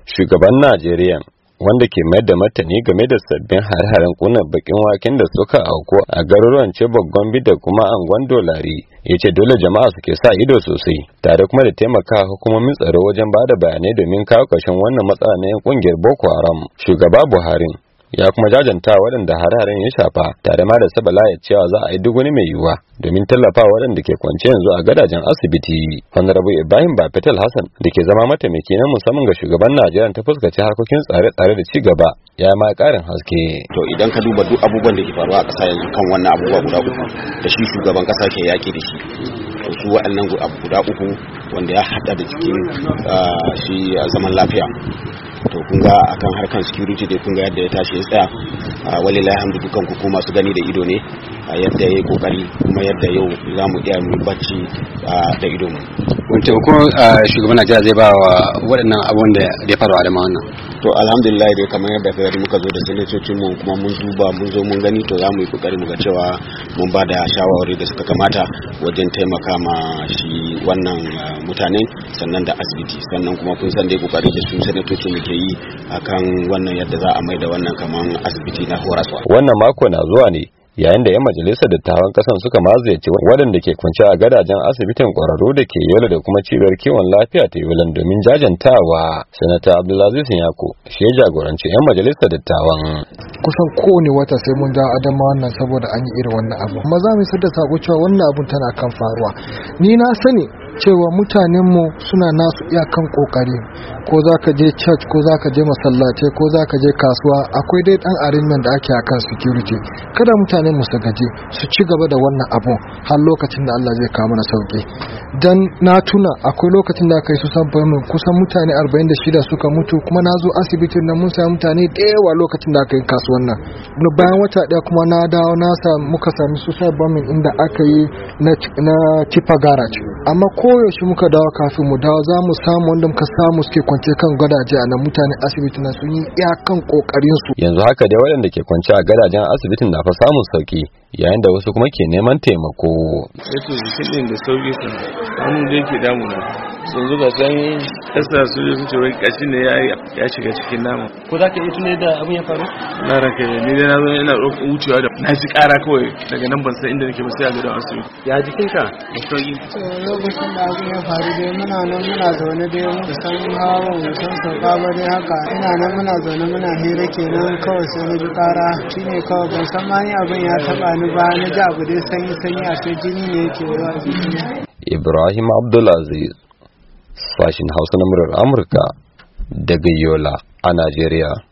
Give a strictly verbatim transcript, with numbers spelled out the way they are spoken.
Shugaban Najeriya wanda ke mayar da martani game da sabbin hare-haren kunar bakin waken da suka auku a garuruwan Chibok, Gombe da kuma Angon Dolari, ya ce dole jama'a suke sa ido sosai tare kuma da taimaka hukumomin tsaro wajen bada bayanai domin kawo ƙarshen wannan matsala na yan kungiyar Boko Haram. Shugaba Buhari ya kuma jajanta waɗanda hare-haren ya shafa tare ma da sabala ya cewa za a yi duk wani mai yiwuwa domin tallafa waɗanda ke kwance yanzu a gadajen asibiti. Honorable Ibrahim Bafetal Hassan da ke zama mataimaki na musamman ga shugaban Najeriya ta fuskaci harkokin tsare-tsare da ci gaba ya ma ƙarin haske. To idan ka duba duk abubuwan da ke faruwa a ƙasa yanzu kan wannan abubuwa guda uku da shi shugaban ƙasa ke yaƙi da shi, to su waɗannan guda uku wanda ya haɗa da cikin shi zaman lafiya. To kun ga akan harkan security dai kun ga yadda ya tashi ya tsaya, walilahi hamdu dukan ku kuma su gani da ido ne yadda yayi kokari kuma yadda yau za mu iya mu bacci da ido mu. Wanda ko shugaban Najeriya zai ba wa waɗannan abun da ya faru a Adamawa wannan? To alhamdulillah dai kamar yadda ka muka zo da sanatocin mu kuma mun duba mun zo mun gani, to za mu yi kokari mu ga cewa mun ba da shawarwari da suka kamata wajen taimaka ma shi wannan mutanen sannan da asibiti, sannan kuma kun san dai kokari da su sanatocin mu ke yi akan wannan yadda za a maida wannan kaman asibiti na horaswa. Wannan mako na zuwa ne yayin da 'yan majalisar dattawan kasan suka mazayyace waɗanda ke kwance a gadajen asibitin ƙwararru da ke Yola da kuma cibiyar kiwon lafiya ta Yolan domin jajantawa. Sanata Abdulaziz Yako shi ya jagoranci 'yan majalisar dattawan. Kusan kowane wata sai mun da Adamawa nan saboda an yi irin wannan abu. Amma za mu isar da sako cewa wannan abun tana kan faruwa. Ni na sani cewa mutanenmu suna nasu iyakan kokari, ko za ka je church ko za ka je masallaci ko za ka je kasuwa, akwai dai dan arrangement da ake akan security. Kada mutanen mu su gaje su ci gaba da wannan abun har lokacin da Allah zai kawo mana sauki. Dan na tuna akwai lokacin da aka yi su sabon kusan mutane arba'in da shida suka mutu, kuma na zo asibitin nan mun sami mutane da yawa lokacin da aka yi kasuwan nan. Bayan wata daya kuma na dawo na samu muka sami su sabon inda aka yi na na Tipa Garage. Amma koyaushe muka dawo kafin mu dawo za mu samu wanda muka samu suke kwance kan gadaje a nan mutane asibiti na sun yi iyakan kokarin su. Yanzu haka dai waɗanda ke kwance a gadajen asibitin na fa samun sauki yayin da wasu kuma ke neman taimako. Yato jikin din da sauki sun hannun da yake damuna yanzu ga san kasa su sun ce wai kashi ne ya shiga cikin nama. Ko za ka yi tunai da abin ya faru? Na ranka ni dai na zo ina ɗaukar wucewa da na ji ƙara kawai daga nan ban san inda nake ba sai a gadon asibiti. Ya jikinka? Da sauki. Lokacin da abin ya faru dai muna nan muna zaune dai mu san hawa mu san sauka ba dai haka ina nan muna zaune muna hira kenan kawai sai na ji ƙara shine kawai ban san ma ni abin ya taɓa ni ba, na ji abu dai sanyi sanyi a sai jini ne yake yawa jiki. Ibrahim Abdulaziz, sashin Hausa na murar Amurka daga Yola a Najeriya.